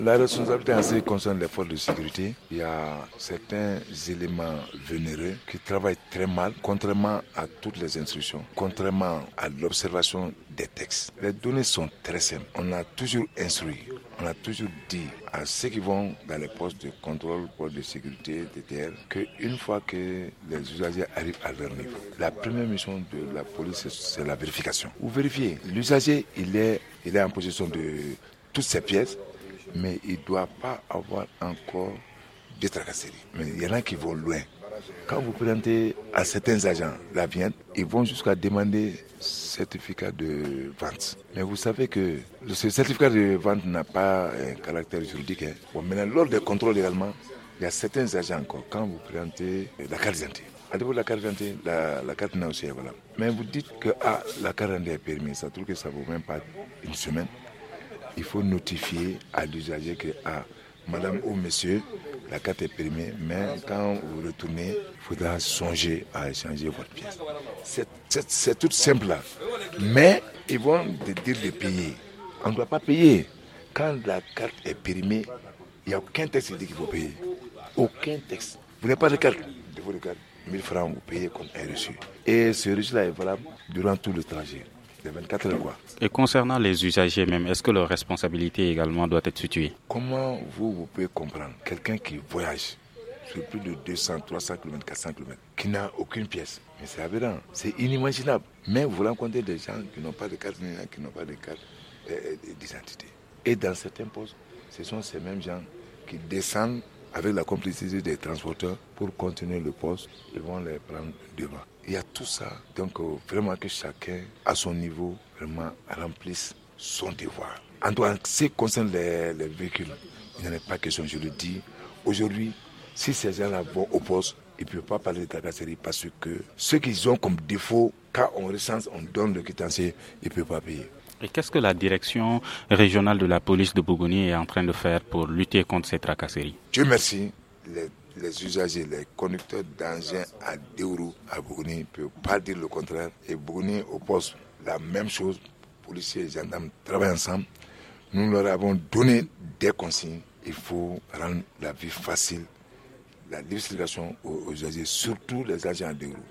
La responsabilité en ce qui concerne les forces de sécurité, il y a certains éléments vénéreux qui travaillent très mal, contrairement à toutes les instructions, contrairement à l'observation des textes. Les données sont très simples. On a toujours instruit, on a toujours dit à ceux qui vont dans les postes de contrôle, postes de sécurité, DTR, qu'une fois que les usagers arrivent à leur niveau, la première mission de la police, c'est la vérification. Vous vérifiez, l'usager, il est en possession de toutes ses pièces, mais il ne doit pas avoir encore de tracasseries. Mais il y en a qui vont loin. Quand vous présentez à certains agents la viande, ils vont jusqu'à demander certificat de vente. Mais vous savez que ce certificat de vente n'a pas un caractère juridique. Bon, maintenant, lors des contrôles également, il y a certains agents encore, quand vous présentez la carte d'identité. À niveau de la carte d'identité, la carte n'a aussi est valable. Mais vous dites que la carte d'identité est permise, ça trouve que ça ne vaut même pas une semaine. Il faut notifier à l'usager que madame ou monsieur, la carte est permise, mais quand vous retournez, il faudra songer à échanger votre pièce. C'est tout simple là. Mais ils vont te dire de payer. On ne doit pas payer. Quand la carte est périmée, il n'y a aucun texte qui dit qu'il faut payer. Aucun texte. Vous n'avez pas de carte. De votre carte, 1000 francs, vous payez comme un reçu. Et ce reçu-là est valable durant tout le trajet. De 24 heures quoi. Et concernant les usagers même, est-ce que leur responsabilité également doit être située? Comment vous pouvez comprendre quelqu'un qui voyage sur plus de 200, 300 km, 400 km, qui n'a aucune pièce? Mais c'est aberrant, c'est inimaginable. Mais vous rencontrez des gens qui n'ont pas de carte, qui n'ont pas de carte d'identité. Et dans certains postes, ce sont ces mêmes gens qui descendent avec la complicité des transporteurs pour continuer le poste. Ils vont les prendre devant. Il y a tout ça. Donc vraiment que chacun, à son niveau, vraiment remplisse son devoir. En tout cas, ce qui concerne les véhicules, il n'en est pas question, je le dis. Aujourd'hui, si ces gens-là vont au poste, ils ne peuvent pas parler de tracasserie parce que ce qu'ils ont comme défaut, quand on recense, on donne le quittancer, ils ne peuvent pas payer. Et qu'est-ce que la direction régionale de la police de Bougouni est en train de faire pour lutter contre ces tracasseries? Dieu merci, les usagers, les conducteurs d'engins à deux roues à Bougouni ne peuvent pas dire le contraire. Et Bougouni au poste, la même chose. Policiers et gendarmes travaillent ensemble. Nous leur avons donné des consignes. Il faut rendre la vie facile, la diversification aux usagers, surtout les agents à deux roues.